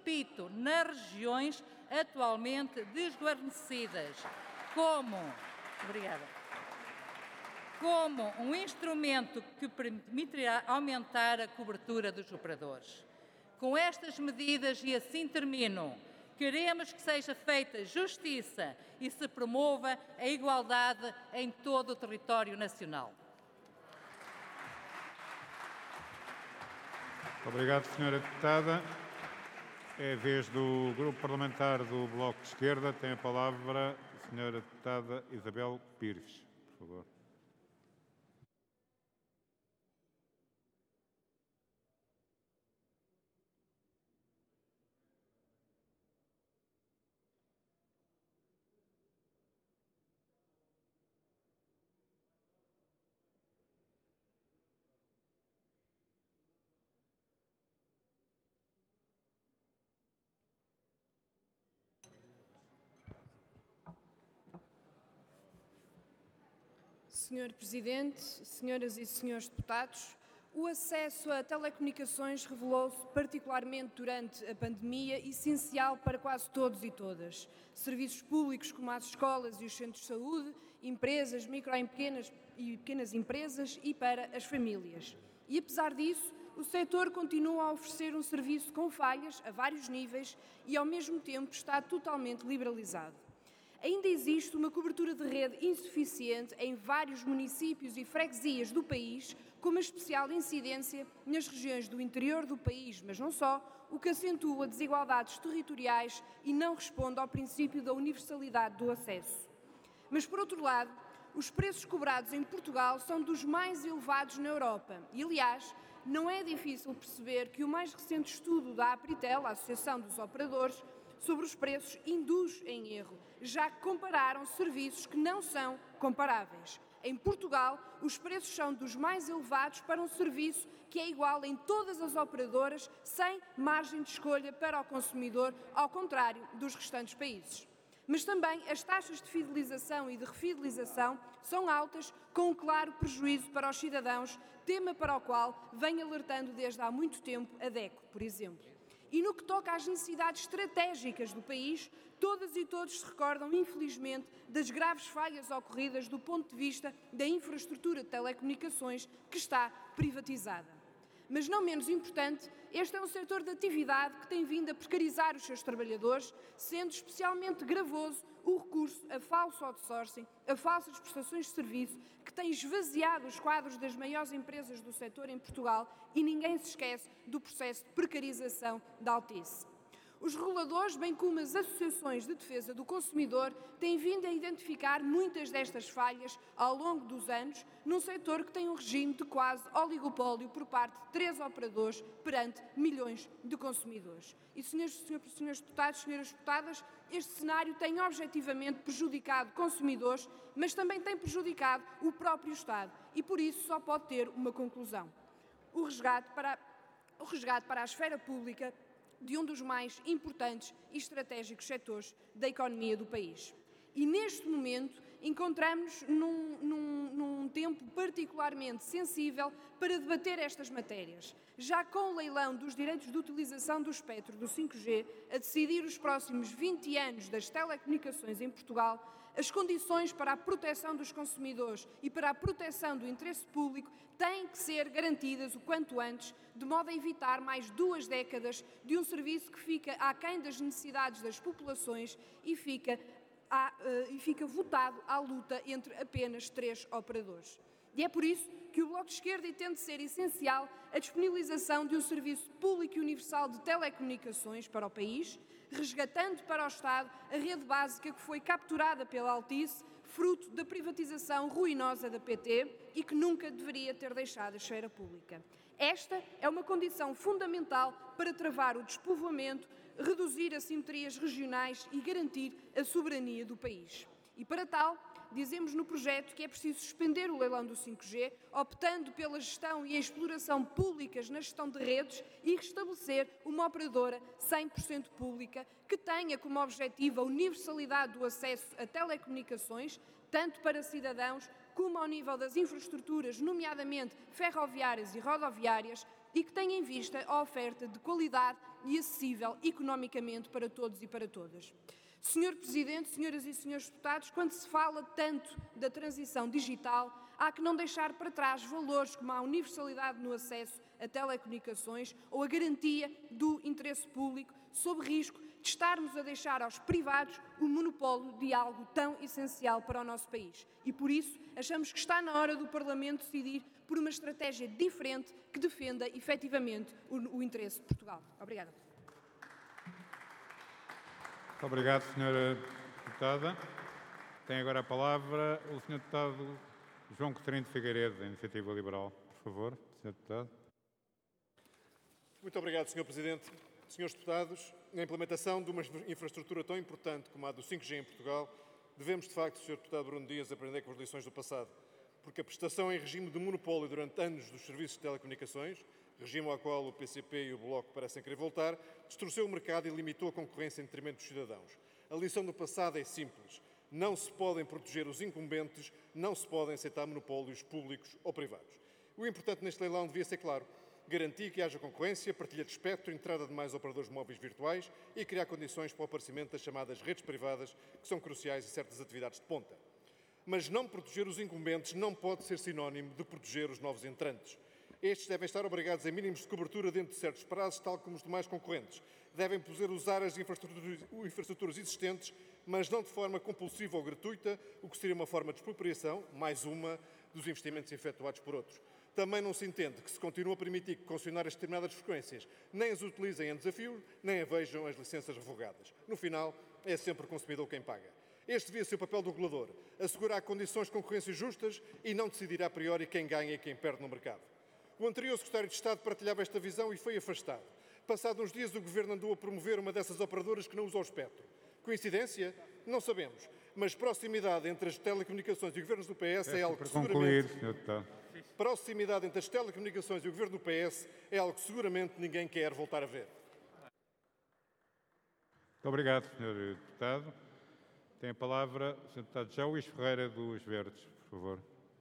repito, nas regiões atualmente desguarnecidas, como um instrumento que permitirá aumentar a cobertura dos operadores. Com estas medidas, e assim termino, queremos que seja feita justiça e se promova a igualdade em todo o território nacional. Obrigado, Sra. Deputada. É a vez do Grupo Parlamentar do Bloco de Esquerda. Tem a palavra a Sra. Deputada Isabel Pires, por favor. Senhor Presidente, senhoras e senhores deputados, o acesso a telecomunicações revelou-se, particularmente durante a pandemia, essencial para quase todos e todas. Serviços públicos como as escolas e os centros de saúde, empresas, micro e pequenas empresas e para as famílias. E apesar disso, o setor continua a oferecer um serviço com falhas a vários níveis e ao mesmo tempo está totalmente liberalizado. Ainda existe uma cobertura de rede insuficiente em vários municípios e freguesias do país, com uma especial incidência nas regiões do interior do país, mas não só, o que acentua desigualdades territoriais e não responde ao princípio da universalidade do acesso. Mas, por outro lado, os preços cobrados em Portugal são dos mais elevados na Europa e, aliás, não é difícil perceber que o mais recente estudo da Apritel, a Associação dos Operadores, sobre os preços induz em erro, já que compararam serviços que não são comparáveis. Em Portugal, os preços são dos mais elevados para um serviço que é igual em todas as operadoras, sem margem de escolha para o consumidor, ao contrário dos restantes países. Mas também as taxas de fidelização e de refidelização são altas, com um claro prejuízo para os cidadãos, tema para o qual vem alertando desde há muito tempo a DECO, por exemplo. E no que toca às necessidades estratégicas do país, todas e todos se recordam, infelizmente, das graves falhas ocorridas do ponto de vista da infraestrutura de telecomunicações que está privatizada. Mas não menos importante, este é um setor de atividade que tem vindo a precarizar os seus trabalhadores, sendo especialmente gravoso o recurso a falso outsourcing, a falsas prestações de serviço, que tem esvaziado os quadros das maiores empresas do setor em Portugal e ninguém se esquece do processo de precarização da Altice. Os reguladores, bem como as associações de defesa do consumidor, têm vindo a identificar muitas destas falhas ao longo dos anos, num setor que tem um regime de quase oligopólio por parte de 3 operadores perante milhões de consumidores. E, senhores deputados, senhoras deputadas, este cenário tem objetivamente prejudicado consumidores, mas também tem prejudicado o próprio Estado e, por isso, só pode ter uma conclusão: o resgate para a esfera pública de um dos mais importantes e estratégicos setores da economia do país. E neste momento encontramos-nos num tempo particularmente sensível para debater estas matérias, já com o leilão dos direitos de utilização do espectro do 5G a decidir os próximos 20 anos das telecomunicações em Portugal. As condições para a proteção dos consumidores e para a proteção do interesse público têm que ser garantidas o quanto antes, de modo a evitar mais 2 décadas de um serviço que fica aquém das necessidades das populações e fica votado à luta entre apenas 3 operadores. E é por isso que o Bloco de Esquerda entende ser essencial a disponibilização de um serviço público e universal de telecomunicações para o país, resgatando para o Estado a rede básica que foi capturada pela Altice, fruto da privatização ruinosa da PT e que nunca deveria ter deixado a esfera pública. Esta é uma condição fundamental para travar o despovoamento, reduzir assimetrias regionais e garantir a soberania do país. E para tal, dizemos no projeto que é preciso suspender o leilão do 5G, optando pela gestão e a exploração públicas na gestão de redes e restabelecer uma operadora 100% pública que tenha como objetivo a universalidade do acesso a telecomunicações, tanto para cidadãos como ao nível das infraestruturas, nomeadamente ferroviárias e rodoviárias, e que tenha em vista a oferta de qualidade e acessível economicamente para todos e para todas. Senhor Presidente, senhoras e senhores deputados, quando se fala tanto da transição digital, há que não deixar para trás valores como a universalidade no acesso a telecomunicações ou a garantia do interesse público, sob risco de estarmos a deixar aos privados o monopólio de algo tão essencial para o nosso país. E por isso achamos que está na hora do Parlamento decidir por uma estratégia diferente que defenda efetivamente o interesse de Portugal. Obrigada. Muito obrigado, Sra. Deputada. Tem agora a palavra o Sr. Deputado João Coutinho de Figueiredo, da Iniciativa Liberal. Por favor, Sr. Deputado. Muito obrigado, Sr. Presidente. Senhores deputados, na implementação de uma infraestrutura tão importante como a do 5G em Portugal, devemos, de facto, Sr. Deputado Bruno Dias, aprender com as lições do passado, porque a prestação em regime de monopólio durante anos dos serviços de telecomunicações, regime ao qual o PCP e o Bloco parecem querer voltar, distorceu o mercado e limitou a concorrência em detrimento dos cidadãos. A lição do passado é simples. Não se podem proteger os incumbentes, não se podem aceitar monopólios públicos ou privados. O importante neste leilão devia ser claro: garantir que haja concorrência, partilha de espectro, entrada de mais operadores móveis virtuais e criar condições para o aparecimento das chamadas redes privadas, que são cruciais em certas atividades de ponta. Mas não proteger os incumbentes não pode ser sinónimo de proteger os novos entrantes. Estes devem estar obrigados a mínimos de cobertura dentro de certos prazos, tal como os demais concorrentes. Devem poder usar as infraestruturas existentes, mas não de forma compulsiva ou gratuita, o que seria uma forma de expropriação, mais uma, dos investimentos efetuados por outros. Também não se entende que se continua a permitir que concessionárias de determinadas frequências nem as utilizem em desafio, nem a vejam as licenças revogadas. No final, é sempre o consumidor quem paga. Este devia ser o papel do regulador: assegurar condições de concorrência justas e não decidir a priori quem ganha e quem perde no mercado. O anterior secretário de Estado partilhava esta visão e foi afastado. Passados uns dias, o Governo andou a promover uma dessas operadoras que não usa o espectro. Coincidência? Não sabemos. Mas proximidade entre as telecomunicações e os governos do PS é algo que seguramente... Proximidade entre as telecomunicações e o governo do PS é algo que seguramente ninguém quer voltar a ver. Muito obrigado, Sr. Deputado. Tem a palavra o Sr. Deputado José Luís Ferreira, dos Verdes, por favor.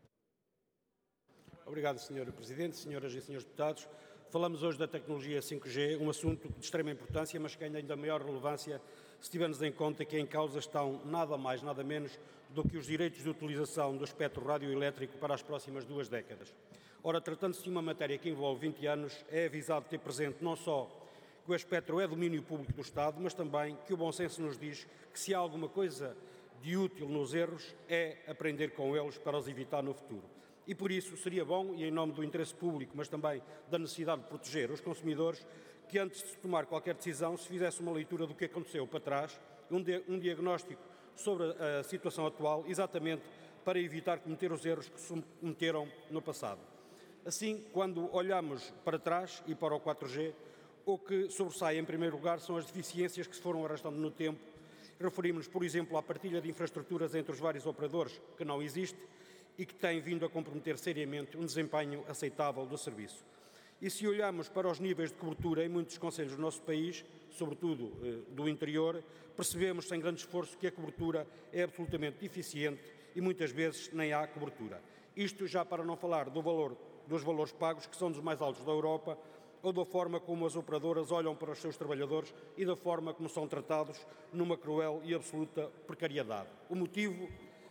Obrigado, Sr. Presidente, senhoras e senhores deputados. Falamos hoje da tecnologia 5G, um assunto de extrema importância, mas que ganha ainda maior relevância se tivermos em conta que em causa estão nada mais, nada menos do que os direitos de utilização do espectro radioelétrico para as próximas 2 décadas. Ora, tratando-se de uma matéria que envolve 20 anos, é avisado ter presente não só que o espectro é domínio público do Estado, mas também que o bom senso nos diz que se há alguma coisa de útil nos erros, é aprender com eles para os evitar no futuro. E por isso seria bom, e em nome do interesse público, mas também da necessidade de proteger os consumidores, que antes de se tomar qualquer decisão se fizesse uma leitura do que aconteceu para trás, um diagnóstico sobre a situação atual, exatamente para evitar cometer os erros que se cometeram no passado. Assim, quando olhamos para trás e para o 4G, o que sobressai em primeiro lugar são as deficiências que se foram arrastando no tempo. Referimos-nos, por exemplo, à partilha de infraestruturas entre os vários operadores, que não existe, e que tem vindo a comprometer seriamente um desempenho aceitável do serviço. E se olharmos para os níveis de cobertura em muitos concelhos do nosso país, sobretudo do interior, percebemos sem grande esforço que a cobertura é absolutamente deficiente e muitas vezes nem há cobertura. Isto já para não falar dos valores pagos, que são dos mais altos da Europa, ou da forma como as operadoras olham para os seus trabalhadores e da forma como são tratados numa cruel e absoluta precariedade. O motivo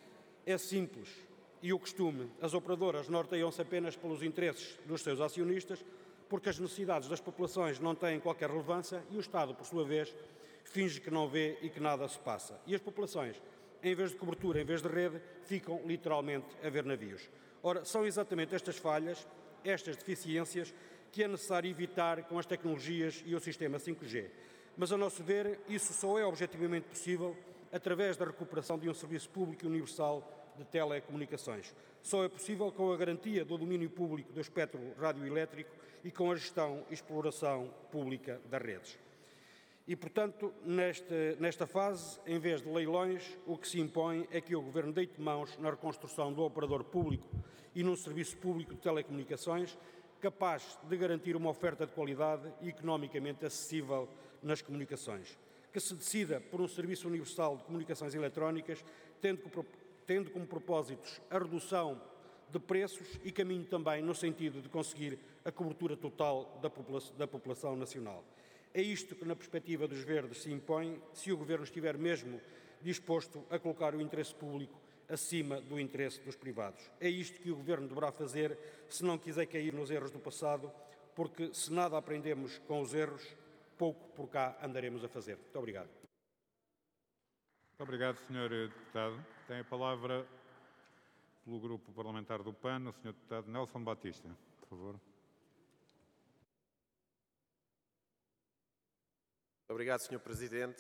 é simples. E o costume, as operadoras norteiam-se apenas pelos interesses dos seus acionistas, porque as necessidades das populações não têm qualquer relevância e o Estado, por sua vez, finge que não vê e que nada se passa. E as populações, em vez de cobertura, em vez de rede, ficam literalmente a ver navios. Ora, são exatamente estas falhas, estas deficiências, que é necessário evitar com as tecnologias e o sistema 5G. Mas, a nosso ver, isso só é objetivamente possível através da recuperação de um serviço público universal de telecomunicações. Só é possível com a garantia do domínio público do espectro radioelétrico e com a gestão e exploração pública das redes. E, portanto, nesta fase, em vez de leilões, o que se impõe é que o Governo deite mãos na reconstrução do operador público e num serviço público de telecomunicações capaz de garantir uma oferta de qualidade e economicamente acessível nas comunicações. Que se decida por um serviço universal de comunicações eletrónicas, tendo como propósitos a redução de preços e caminho também no sentido de conseguir a cobertura total da população nacional. É isto que, na perspectiva dos Verdes, se impõe se o Governo estiver mesmo disposto a colocar o interesse público acima do interesse dos privados. É isto que o Governo deverá fazer se não quiser cair nos erros do passado, porque se nada aprendemos com os erros, pouco por cá andaremos a fazer. Muito obrigado. Muito obrigado, Sr. Deputado. Tem a palavra, pelo Grupo Parlamentar do PAN, o Sr. Deputado Nelson Batista. Por favor. Obrigado, Sr. Presidente.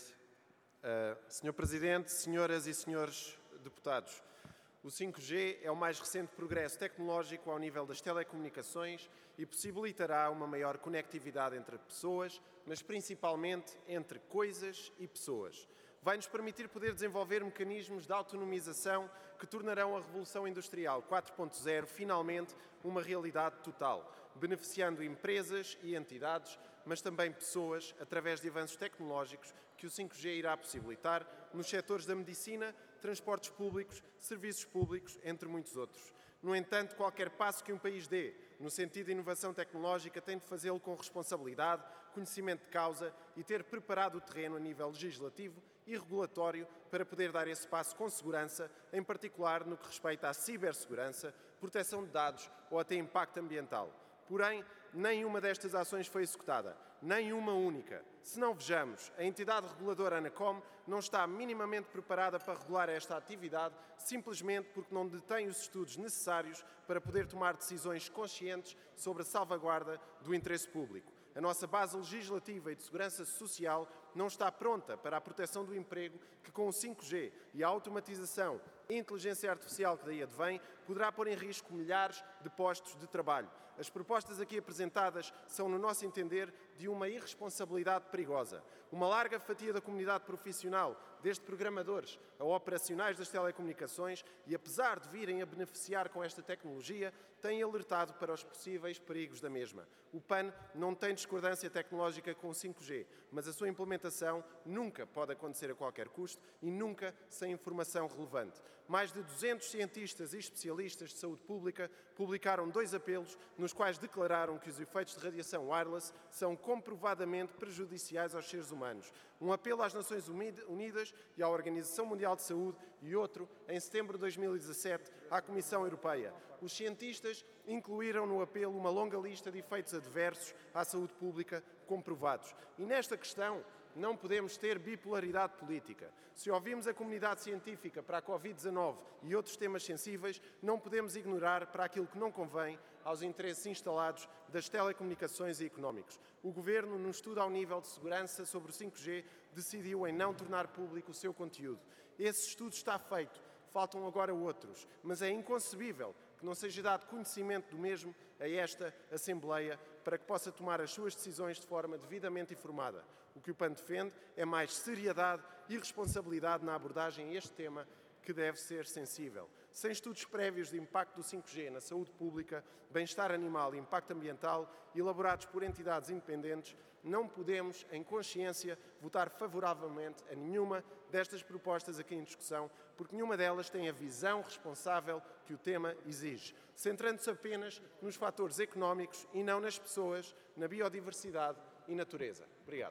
Sr. Presidente, senhoras e senhores deputados, o 5G é o mais recente progresso tecnológico ao nível das telecomunicações e possibilitará uma maior conectividade entre pessoas, mas principalmente entre coisas e pessoas. Vai-nos permitir poder desenvolver mecanismos de autonomização que tornarão a Revolução Industrial 4.0 finalmente uma realidade total, beneficiando empresas e entidades, mas também pessoas, através de avanços tecnológicos que o 5G irá possibilitar nos setores da medicina, transportes públicos, serviços públicos, entre muitos outros. No entanto, qualquer passo que um país dê no sentido de inovação tecnológica tem de fazê-lo com responsabilidade, conhecimento de causa e ter preparado o terreno a nível legislativo e regulatório para poder dar esse passo com segurança, em particular no que respeita à cibersegurança, proteção de dados ou até impacto ambiental. Porém, nenhuma destas ações foi executada, nem uma única. Se não vejamos, a entidade reguladora ANACOM não está minimamente preparada para regular esta atividade, simplesmente porque não detém os estudos necessários para poder tomar decisões conscientes sobre a salvaguarda do interesse público. A nossa base legislativa e de segurança social não está pronta para a proteção do emprego que, com o 5G e a automatização e a inteligência artificial que daí advém, poderá pôr em risco milhares de postos de trabalho. As propostas aqui apresentadas são, no nosso entender, de uma irresponsabilidade perigosa. Uma larga fatia da comunidade profissional, desde programadores a operacionais das telecomunicações, e apesar de virem a beneficiar com esta tecnologia, têm alertado para os possíveis perigos da mesma. O PAN não tem discordância tecnológica com o 5G, mas a sua implementação nunca pode acontecer a qualquer custo e nunca sem informação relevante. Mais de 200 cientistas e especialistas de saúde pública publicaram 2 apelos nos quais declararam que os efeitos de radiação wireless são comprovadamente prejudiciais aos seres humanos. Um apelo às Nações Unidas e à Organização Mundial de Saúde e outro, em setembro de 2017, à Comissão Europeia. Os cientistas incluíram no apelo uma longa lista de efeitos adversos à saúde pública comprovados. E nesta questão não podemos ter bipolaridade política. Se ouvimos a comunidade científica para a Covid-19 e outros temas sensíveis, não podemos ignorar para aquilo que não convém aos interesses instalados das telecomunicações e económicos. O Governo, num estudo ao nível de segurança sobre o 5G, decidiu em não tornar público o seu conteúdo. Esse estudo está feito, faltam agora outros, mas é inconcebível que não seja dado conhecimento do mesmo a esta Assembleia para que possa tomar as suas decisões de forma devidamente informada. O que o PAN defende é mais seriedade e responsabilidade na abordagem a este tema que deve ser sensível. Sem estudos prévios de impacto do 5G na saúde pública, bem-estar animal e impacto ambiental, elaborados por entidades independentes, não podemos, em consciência, votar favoravelmente a nenhuma destas propostas aqui em discussão, porque nenhuma delas tem a visão responsável que o tema exige, centrando-se apenas nos fatores económicos e não nas pessoas, na biodiversidade e natureza. Obrigado.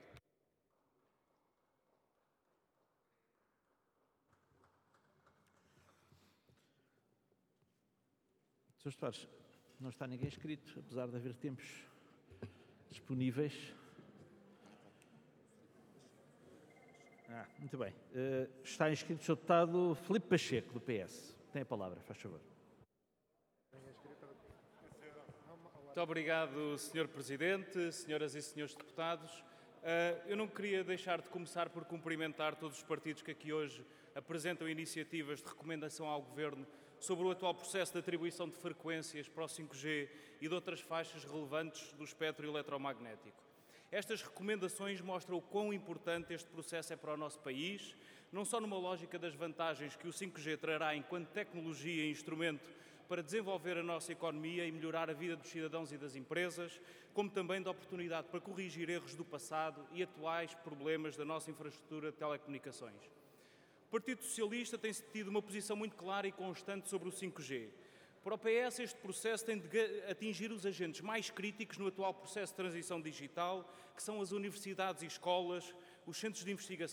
Srs. Deputados, não está ninguém inscrito, apesar de haver tempos disponíveis. Muito bem. Está inscrito o Sr. Deputado Filipe Pacheco, do PS. Tem a palavra, faz favor. Muito obrigado, Sr. Presidente, senhoras e senhores deputados. Eu não queria deixar de começar por cumprimentar todos os partidos que aqui hoje apresentam iniciativas de recomendação ao Governo sobre o atual processo de atribuição de frequências para o 5G e de outras faixas relevantes do espectro eletromagnético. Estas recomendações mostram o quão importante este processo é para o nosso país, não só numa lógica das vantagens que o 5G trará enquanto tecnologia e instrumento para desenvolver a nossa economia e melhorar a vida dos cidadãos e das empresas, como também da oportunidade para corrigir erros do passado e atuais problemas da nossa infraestrutura de telecomunicações. O Partido Socialista tem tido uma posição muito clara e constante sobre o 5G. Para o PS, este processo tem de atingir os agentes mais críticos no atual processo de transição digital, que são as universidades e escolas, os centros de investigação